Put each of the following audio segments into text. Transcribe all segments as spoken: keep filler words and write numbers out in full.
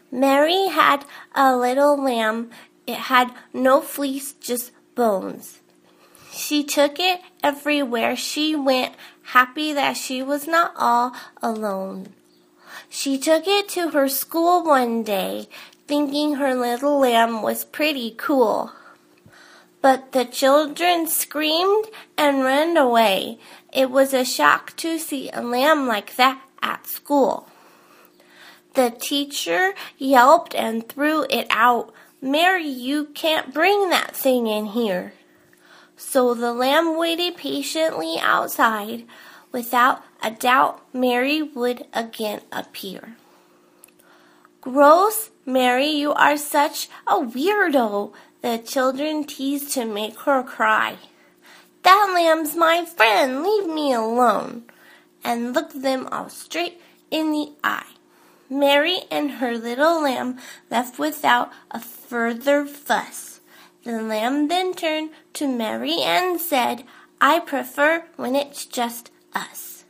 Mary had a little lamb. It had no fleece, just bones. She took it everywhere she went, happy that she was not all alone. She took it to her school one day, thinking her little lamb was pretty cool. But the children screamed and ran away. It was a shock to see a lamb like that at school. The teacher yelped and threw it out. "Mary, you can't bring that thing in here." So the lamb waited patiently outside. Without a doubt, Mary would again appear. "Gross, Mary, you are such a weirdo," the children teased to make her cry. "That lamb's my friend, leave me alone," and looked them all straight in the eye. Mary and her little lamb left without a further fuss. The lamb then turned to Mary and said, "I prefer when it's just us."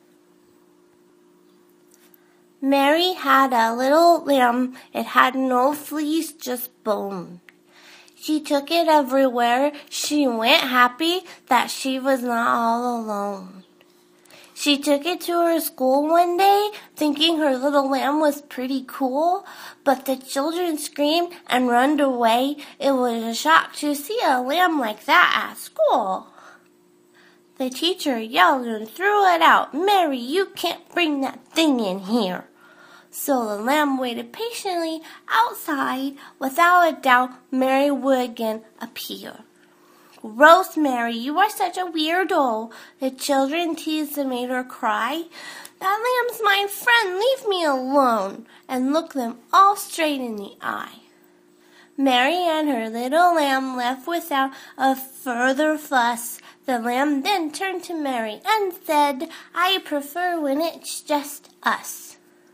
Mary had a little lamb. It had no fleece, just bone. She took it everywhere she went, happy that she was not all alone. She took it to her school one day, thinking her little lamb was pretty cool, but the children screamed and ran away. It was a shock to see a lamb like that at school. The teacher yelled and threw it out. "Mary, you can't bring that thing in here." So the lamb waited patiently outside. Without a doubt, Mary would again appear. "Gross, Mary, you are such a weirdo," the children teased and made her cry. "That lamb's my friend, leave me alone," and looked them all straight in the eye. Mary and her little lamb left without a further fuss. The lamb then turned to Mary and said, "I prefer when it's just us."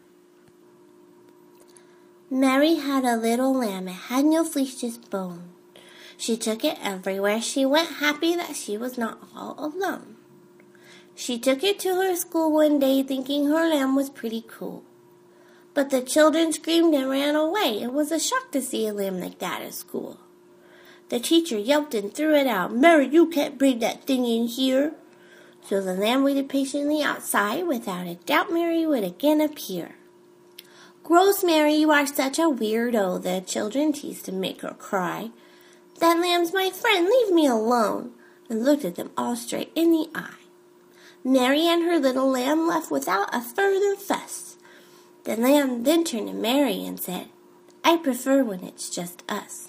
Mary had a little lamb. It had no fleece, just bone. She took it everywhere she went, happy that she was not all alone. She took it to her school one day, thinking her lamb was pretty cool. But the children screamed and ran away. It was a shock to see a lamb like that at school. The teacher yelped and threw it out. "Mary, you can't bring that thing in here." So the lamb waited patiently outside. Without a doubt, Mary would again appear. "Gross, Mary, you are such a weirdo," the children teased to make her cry. "That lamb's my friend, leave me alone," and looked at them all straight in the eye. Mary and her little lamb left without a further fuss. The lamb then turned to Mary and said, "I prefer when it's just us."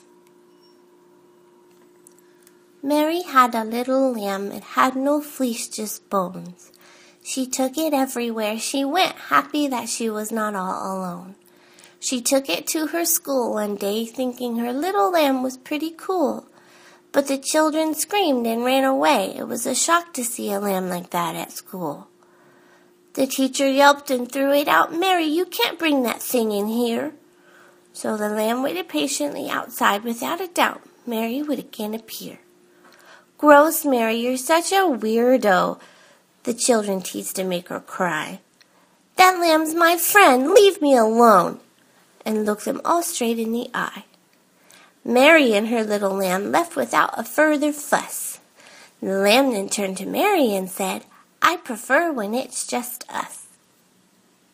Mary had a little lamb. It had no fleece, just bones. She took it everywhere she went, happy that she was not all alone. She took it to her school one day, thinking her little lamb was pretty cool. But the children screamed and ran away. It was a shock to see a lamb like that at school. The teacher yelped and threw it out. "Mary, you can't bring that thing in here." So the lamb waited patiently outside. Without a doubt, Mary would again appear. "Gross, Mary, you're such a weirdo," the children teased to make her cry. "That lamb's my friend, leave me alone," and looked them all straight in the eye. Mary and her little lamb left without a further fuss. The lamb then turned to Mary and said, "I prefer when it's just us."